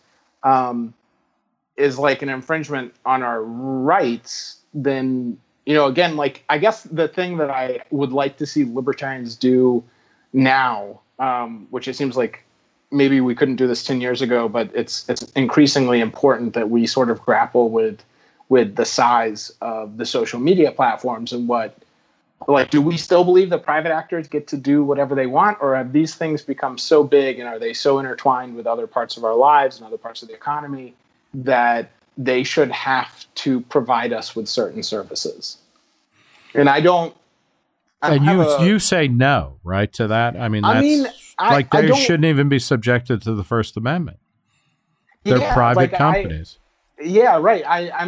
is an infringement on our rights, then, again, I guess the thing that I would like to see libertarians do now, which it seems like maybe we couldn't do this 10 years ago, but it's increasingly important that we sort of grapple with the size of the social media platforms and do we still believe that private actors get to do whatever they want, or have these things become so big and are they so intertwined with other parts of our lives and other parts of the economy that they should have to provide us with certain services? And you say no, right, to that? I mean, they shouldn't even be subjected to the First Amendment. They're private companies. Right.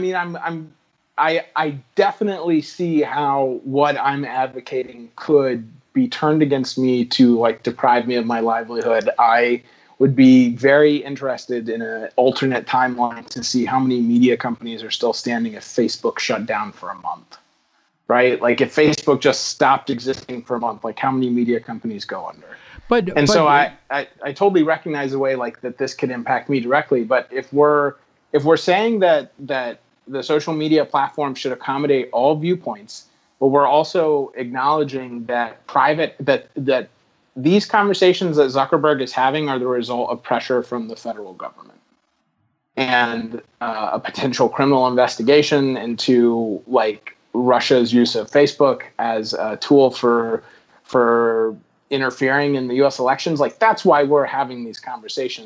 I definitely see how what I'm advocating could be turned against me to deprive me of my livelihood. I would be very interested in an alternate timeline to see how many media companies are still standing if Facebook shut down for a month, right? If Facebook just stopped existing for a month, how many media companies go under? So I totally recognize the way that this could impact me directly. But if we're saying that the social media platform should accommodate all viewpoints, but we're also acknowledging that that these conversations that Zuckerberg is having are the result of pressure from the federal government and a potential criminal investigation into Russia's use of Facebook as a tool for interfering in the U.S. elections. That's why we're having these conversations.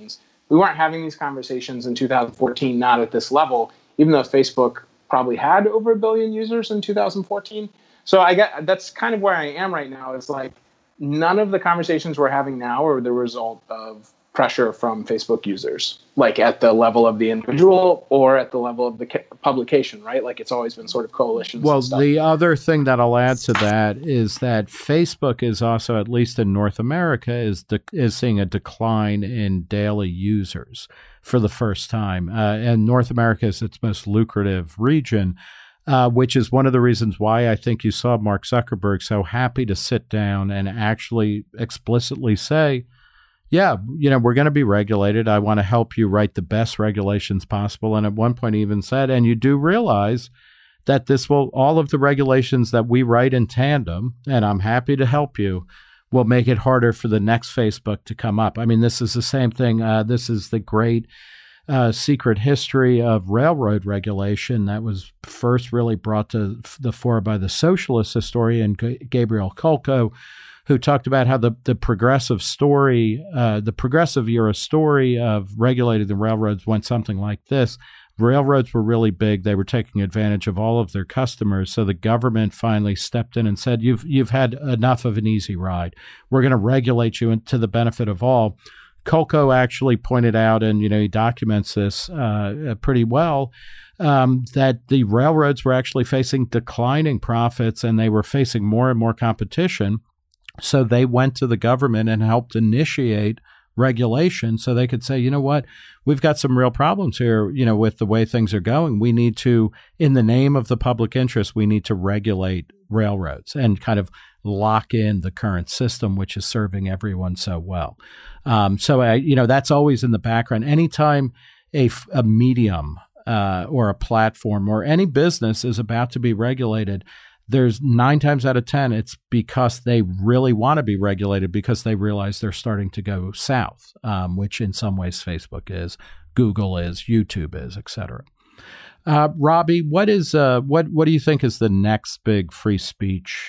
we weren't having these conversations in 2014, not at this level, even though Facebook probably had over 1 billion users in 2014. So that's kind of where I am right now. Is like none of the conversations we're having now are the result of pressure from Facebook users, like at the level of the individual or at the level of the publication, right? Like it's always been sort of coalitions. Well, the other thing that I'll add to that is that Facebook is also, at least in North America, is seeing a decline in daily users for the first time. And North America is its most lucrative region, which is one of the reasons why I think you saw Mark Zuckerberg so happy to sit down and actually explicitly say, yeah, we're going to be regulated. I want to help you write the best regulations possible. And at one point he even said, and you do realize that all of the regulations that we write in tandem, and I'm happy to help you, will make it harder for the next Facebook to come up. I mean, this is the same thing. This is the great secret history of railroad regulation that was first really brought to the fore by the socialist historian Gabriel Kolko, who talked about how the progressive era story of regulating the railroads went something like this. Railroads were really big. They were taking advantage of all of their customers. So the government finally stepped in and said, you've had enough of an easy ride. We're going to regulate you to the benefit of all. Kolko actually pointed out, and he documents this pretty well, that the railroads were actually facing declining profits and they were facing more and more competition. So they went to the government and helped initiate regulation so they could say, you know what, we've got some real problems here, with the way things are going. We need to, in the name of the public interest, we need to regulate railroads and kind of lock in the current system, which is serving everyone so well. That's always in the background. Anytime a medium or a platform or any business is about to be regulated, there's 9 times out of 10, it's because they really want to be regulated because they realize they're starting to go south, which in some ways Facebook is, Google is, YouTube is, et cetera. Robbie, what do you think is the next big free speech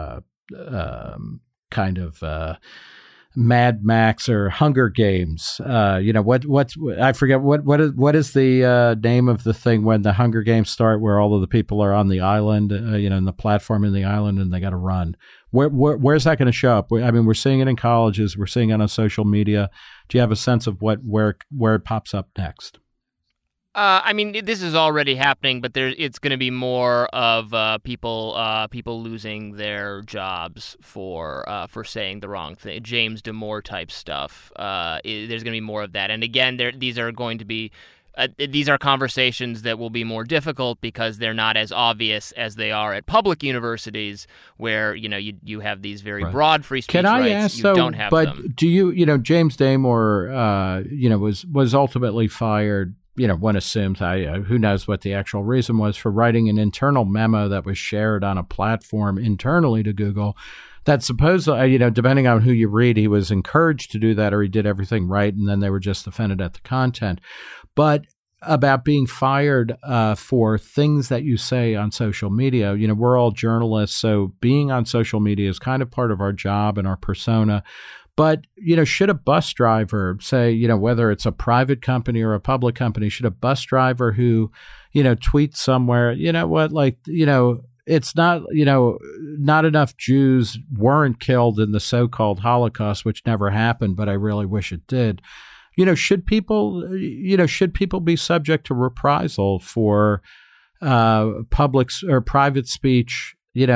kind of Mad Max or Hunger Games? What's I forget what is the name of the thing when the Hunger Games start, where all of the people are on the island, in the platform in the island, and they got to run. Where's that going to show up? I mean, we're seeing it in colleges, we're seeing it on social media. Do you have a sense of where it pops up next? This is already happening, but it's going to be more of people losing their jobs for saying the wrong thing. James Damore type stuff. There's going to be more of that, and again, these are going to be. These are conversations that will be more difficult because they're not as obvious as they are at public universities, where you have these very broad free speech rights. Can I ask, don't have them. But do you James Damore was ultimately fired. One assumes, who knows what the actual reason was, for writing an internal memo that was shared on a platform internally to Google that supposedly, depending on who you read, he was encouraged to do that or he did everything right, and then they were just offended at the content. But about being fired for things that you say on social media, we're all journalists, so being on social media is kind of part of our job and our persona. But, should a bus driver say, whether it's a private company or a public company, should a bus driver who, tweets somewhere, it's not, not enough Jews weren't killed in the so-called Holocaust, which never happened, but I really wish it did. Should people be subject to reprisal for public or private speech,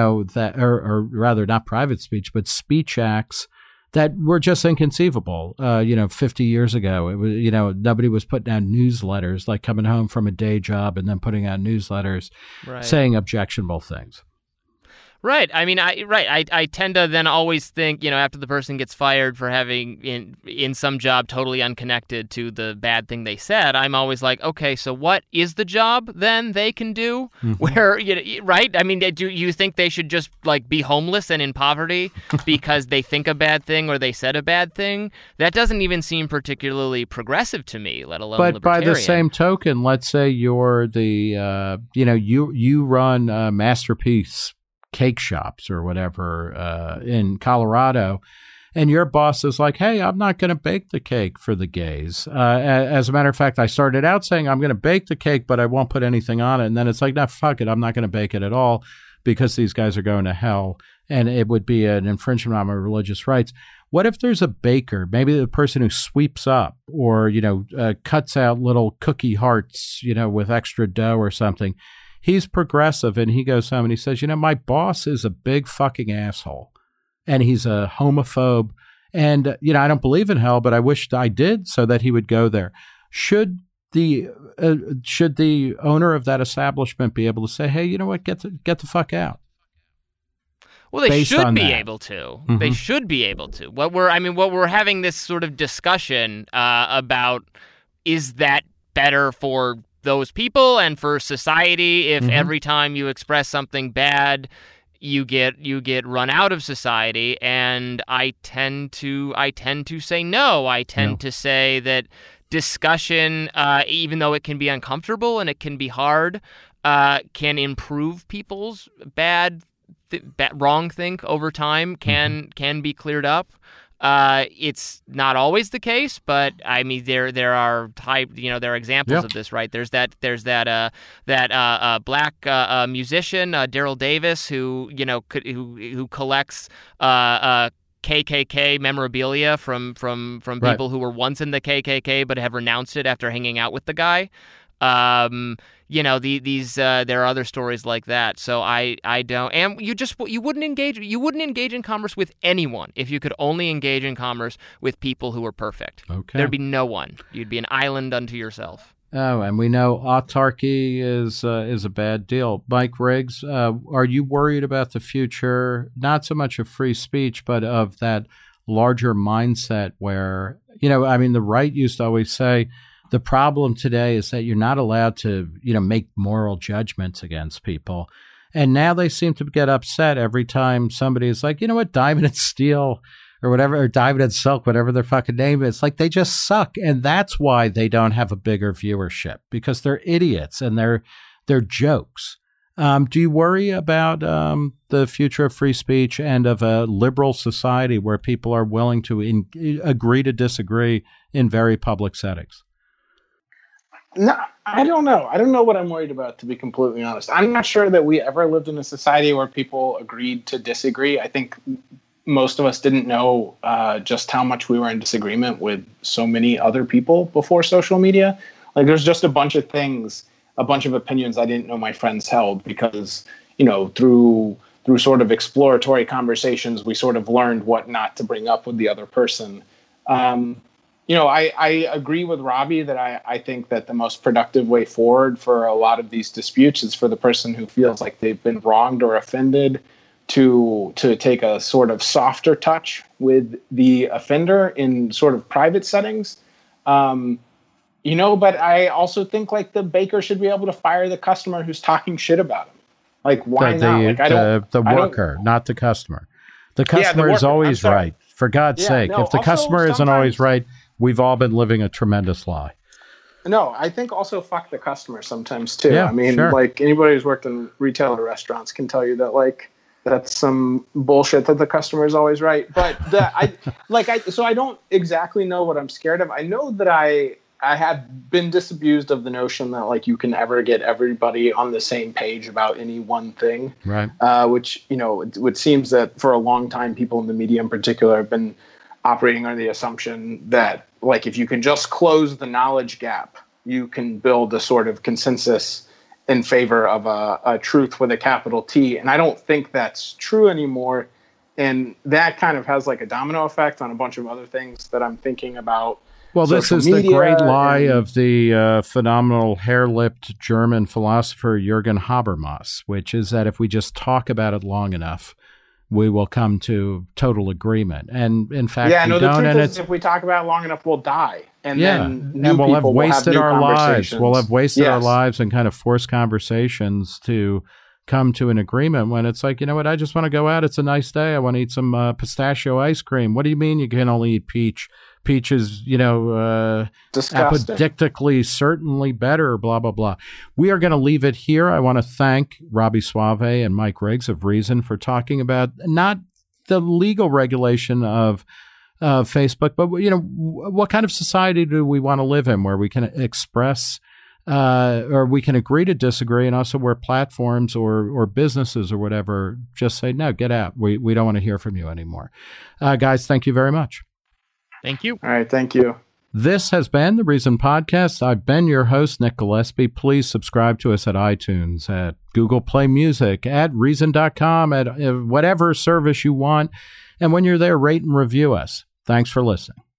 or rather not private speech, but speech acts that were just inconceivable. 50 years ago, it was, nobody was putting out newsletters, like coming home from a day job and then putting out newsletters saying objectionable things. Right. I mean, I tend to then always think, after the person gets fired for having in some job totally unconnected to the bad thing they said, I'm always like, okay, so what is the job then they can do? Mm-hmm. Where, right? I mean, do you think they should just be homeless and in poverty because they think a bad thing or they said a bad thing? That doesn't even seem particularly progressive to me, let alone libertarian. But by the same token, let's say you're the, you run Masterpiece cake shops or whatever in Colorado, and your boss is like, hey, I'm not going to bake the cake for the gays. As a matter of fact, I started out saying I'm going to bake the cake, but I won't put anything on it. And then it's like, no, fuck it. I'm not going to bake it at all because these guys are going to hell. And it would be an infringement on my religious rights. What if there's a baker, maybe the person who sweeps up or, cuts out little cookie hearts, with extra dough or something? He's progressive and he goes home and he says, my boss is a big fucking asshole and he's a homophobe. And, I don't believe in hell, but I wished I did so that he would go there. Should the owner of that establishment be able to say, hey, you know what, get the fuck out? Well, they should be able to. Mm-hmm. They should be able to. What we're having this sort of discussion about, is that better for those people and for society if every time you express something bad, you get run out of society? And I tend to say no. I tend to say that discussion, even though it can be uncomfortable and it can be hard, can improve people's wrong think over time, can be cleared up. It's not always the case, but I mean there are there are examples of this, right? There's that black musician Daryl Davis who collects KKK memorabilia from people who were once in the KKK but have renounced it after hanging out with the guy. There are other stories like that. So I don't, and you wouldn't engage in commerce with anyone if you could only engage in commerce with people who were perfect. Okay. There'd be no one. You'd be an island unto yourself. Oh, and we know autarky is a bad deal. Mike Riggs, are you worried about the future, not so much of free speech, but of that larger mindset where, the right used to always say, the problem today is that you're not allowed to, make moral judgments against people. And now they seem to get upset every time somebody is like, Diamond and Steel or whatever, or Diamond and Silk, whatever their fucking name is, like they just suck. And that's why they don't have a bigger viewership, because they're idiots and they're jokes. Do you worry about the future of free speech and of a liberal society where people are willing to agree to disagree in very public settings? No, I don't know. I don't know what I'm worried about, to be completely honest. I'm not sure that we ever lived in a society where people agreed to disagree. I think most of us didn't know just how much we were in disagreement with so many other people before social media. Like, there's just a bunch of things, a bunch of opinions I didn't know my friends held because, through sort of exploratory conversations, we sort of learned what not to bring up with the other person. I agree with Robbie that I think that the most productive way forward for a lot of these disputes is for the person who feels like they've been wronged or offended to take a sort of softer touch with the offender in sort of private settings. But I also think like the baker should be able to fire the customer who's talking shit about him. Like, why not? Like, the worker, not the customer. The customer is always right. For God's sake, if the customer isn't always right, we've all been living a tremendous lie. No, I think also fuck the customer sometimes too. Yeah, sure. Like anybody who's worked in retail or restaurants can tell you that like that's some bullshit that the customer is always right. But so I don't exactly know what I'm scared of. I know that I have been disabused of the notion that like you can ever get everybody on the same page about any one thing. Right. Which, it seems that for a long time, people in the media in particular have been operating under the assumption that like if you can just close the knowledge gap, you can build a sort of consensus in favor of a truth with a capital T. And I don't think that's true anymore. And that kind of has like a domino effect on a bunch of other things that I'm thinking about. Well, this is the great lie of the phenomenal hair-lipped German philosopher Jürgen Habermas, which is that if we just talk about it long enough, we will come to total agreement. And in fact, the truth is if we talk about it long enough, we'll die. And then we'll have wasted our lives. We'll have wasted our lives and kind of forced conversations to come to an agreement when it's like, you know what, I just want to go out. It's a nice day. I want to eat some pistachio ice cream. What do you mean you can only eat peach? Peach is, apodictically certainly better, blah, blah, blah. We are going to leave it here. I want to thank Robbie Soave and Mike Riggs of Reason for talking about not the legal regulation of Facebook, but what kind of society do we want to live in where we can express or we can agree to disagree, and also where platforms or businesses or whatever just say, no, get out. We don't want to hear from you anymore. Guys, thank you very much. Thank you. All right. Thank you. This has been the Reason Podcast. I've been your host, Nick Gillespie. Please subscribe to us at iTunes, at Google Play Music, at Reason.com, at whatever service you want. And when you're there, rate and review us. Thanks for listening.